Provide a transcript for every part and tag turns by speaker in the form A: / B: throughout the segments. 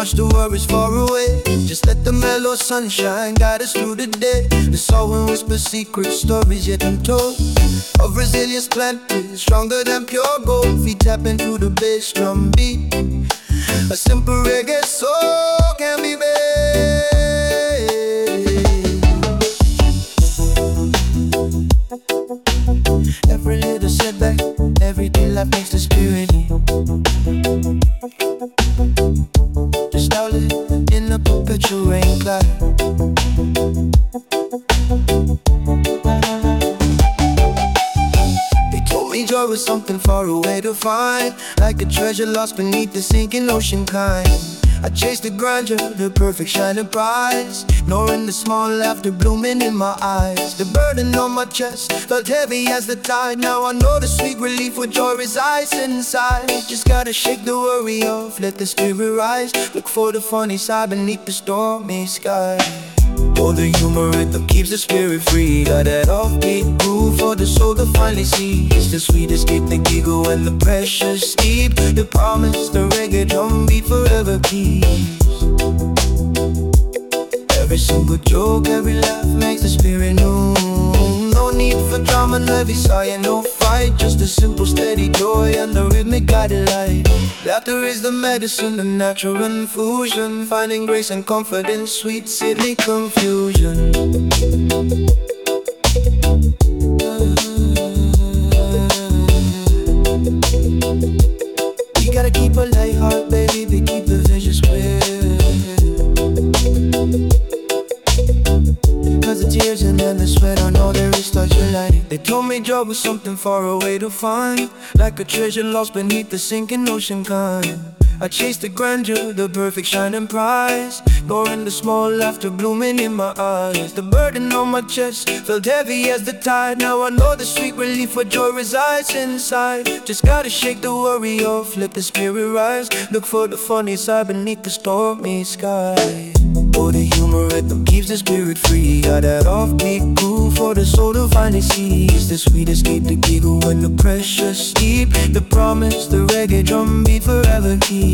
A: wash the worries far away. Just let the mellow sunshine guide us through the day. The soul will whisper secret stories yet untold, of resilience planted, stronger than pure gold. Feet tapping through the bass drum beat, a simple reggae soul can be made. Every little setback, everyday life makes the spirit leap. Just now live in a perpetual rain cloud. They told me joy was something far away to find, like a treasure lost beneath the sinking ocean kind. I chased the grandeur, the perfect shining prize, ignoring the small laughter blooming in my eyes. The burden on my chest felt heavy as the tide. Now I know the sweet relief where joy resides inside. Just gotta shake the worry off, let the spirit rise. Look for the funny side beneath the stormy sky. Oh, the humor rhythm keeps the spirit free. Got that offbeat groove for the soul to finally see. It's the sweet escape, the giggle and the precious sleep. The promise, the reggae drum beat forever keeps. Every single joke, every laugh makes the spirit new. No need for drama, heavy sigh, no fight. Just a simple steady joy and the rhythmic guided light. Laughter is the medicine, the natural infusion, finding grace and comfort in sweet silly confusion. You gotta keep a light heart, baby, to keep the vision square. Cause the tears and then the sweat, I know there is such a light. They told me joy was something far away to find, like a treasure lost beneath the sinking ocean kind. I chased the grandeur, the perfect shining prize, ignoring the small laughter blooming in my eyes. The burden on my chest felt heavy as the tide. Now I know the sweet relief where joy resides inside. Just gotta shake the worry off, let the spirit rise. Look for the funny side beneath the stormy sky. Oh, the humor rhythm keeps the spirit free. Got that offbeat groove for the soul to finally see. It's the sweet escape, the giggle and the precious sleep. The promise, the reggae drum beat forever keeps.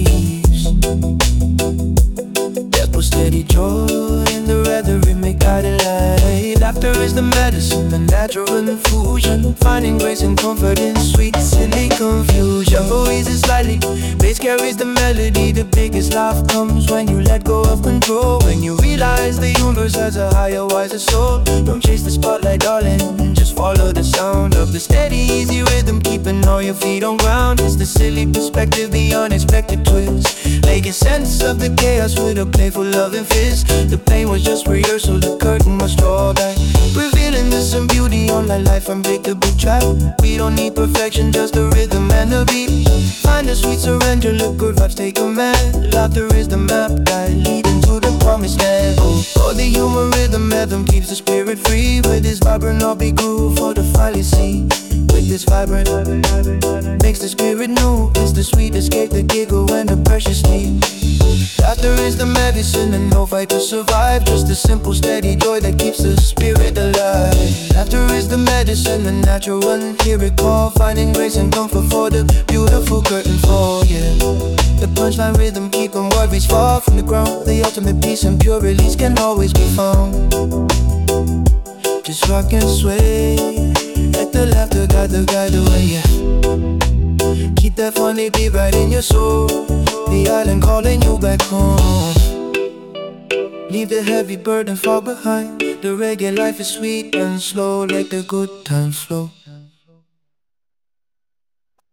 A: There's no steady joy in the rather rhythmic guided light. Laughter is the medicine, the natural infusion, finding grace and comfort in sweet silly confusion. Tempo eases slightly, bass carries the melody. The biggest laugh comes when you let go of control, when you realize the universe has a higher, wiser soul. Don't chase the spotlight, darling, just follow the sound of the steady, easy rhythm, keeping all your feet on ground. It's the silly perspective, the unexpected twist, making sense of the chaos with a playful loving fist. The pain was just rehearsal, the curtain was drawn back, revealing the some beauty on that life unbreakable track. We don't need perfection, just the rhythm and the beat. Find a sweet surrender, look good vibes take command. Laughter is the map guide leading to the promised land. Oh, the human rhythm keeps the spirit free, with this vibrant upbeat groove for the finally see. With this vibrant makes the spirit new. It's the sweet escape, the giggle and the precious sleep. Laughter is the medicine and no fight to survive, just a simple steady joy that keeps the spirit alive. Laughter is the medicine, the natural one, hear it call, finding grace and comfort for the beautiful curtain fall, yeah. The punchline rhythm keeping worries far from the ground. The ultimate peace and pure release can always be found. Just rock and sway, let the laughter guide the way, yeah. Keep that funny beat right in your soul, the island calling you back home. Leave the heavy burden far behind. The reggae life is sweet and slow, let the good times flow.